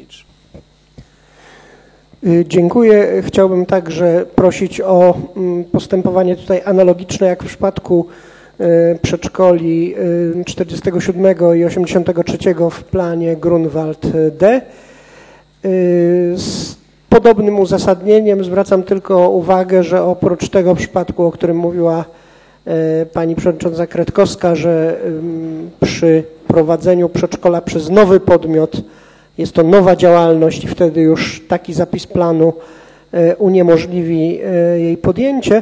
Burmistrz. Dziękuję. Chciałbym także prosić o postępowanie tutaj analogiczne jak w przypadku przedszkoli 47 i 83 w planie Grunwald D. Z podobnym uzasadnieniem zwracam tylko uwagę, że oprócz tego przypadku, o którym mówiła pani przewodnicząca Kretkowska, że przy prowadzeniu przedszkola przez nowy podmiot jest to nowa działalność i wtedy już taki zapis planu uniemożliwi jej podjęcie.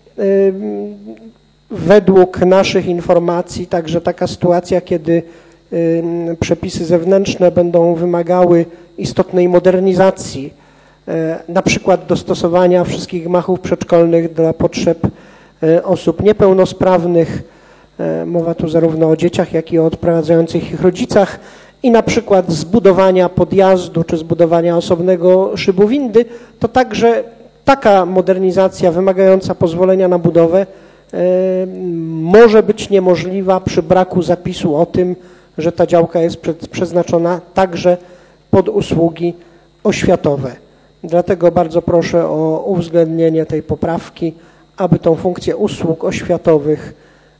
Według naszych informacji także taka sytuacja, kiedy przepisy zewnętrzne będą wymagały istotnej modernizacji, na przykład dostosowania wszystkich gmachów przedszkolnych dla potrzeb osób niepełnosprawnych. Mowa tu zarówno o dzieciach, jak i o odprowadzających ich rodzicach i na przykład zbudowania podjazdu czy zbudowania osobnego szybu windy, to także taka modernizacja wymagająca pozwolenia na budowę może być niemożliwa przy braku zapisu o tym, że ta działka jest przeznaczona także pod usługi oświatowe. Dlatego bardzo proszę o uwzględnienie tej poprawki, aby tą funkcję usług oświatowych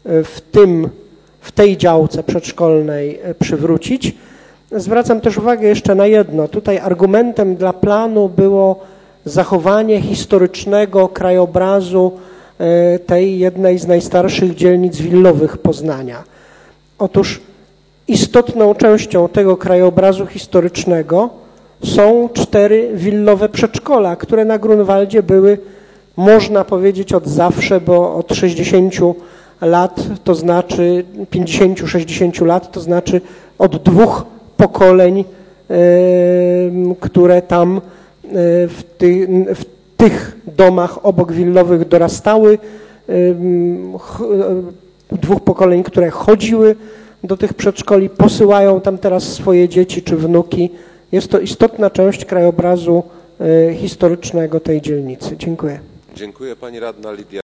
w tej działce przedszkolnej przywrócić. Zwracam też uwagę jeszcze na jedno. Tutaj argumentem dla planu było zachowanie historycznego krajobrazu tej jednej z najstarszych dzielnic willowych Poznania. Otóż istotną częścią tego krajobrazu historycznego są 4 willowe przedszkola, które na Grunwaldzie były, można powiedzieć, od zawsze, bo od 60 lat, to znaczy 50-60 lat, to znaczy od 2 pokoleń, które tam w tych domach obok willowych dorastały, 2 pokoleń, które chodziły do tych przedszkoli, posyłają tam teraz swoje dzieci czy wnuki. Jest to istotna część krajobrazu historycznego tej dzielnicy. Dziękuję. Dziękuję. Pani radna Lidia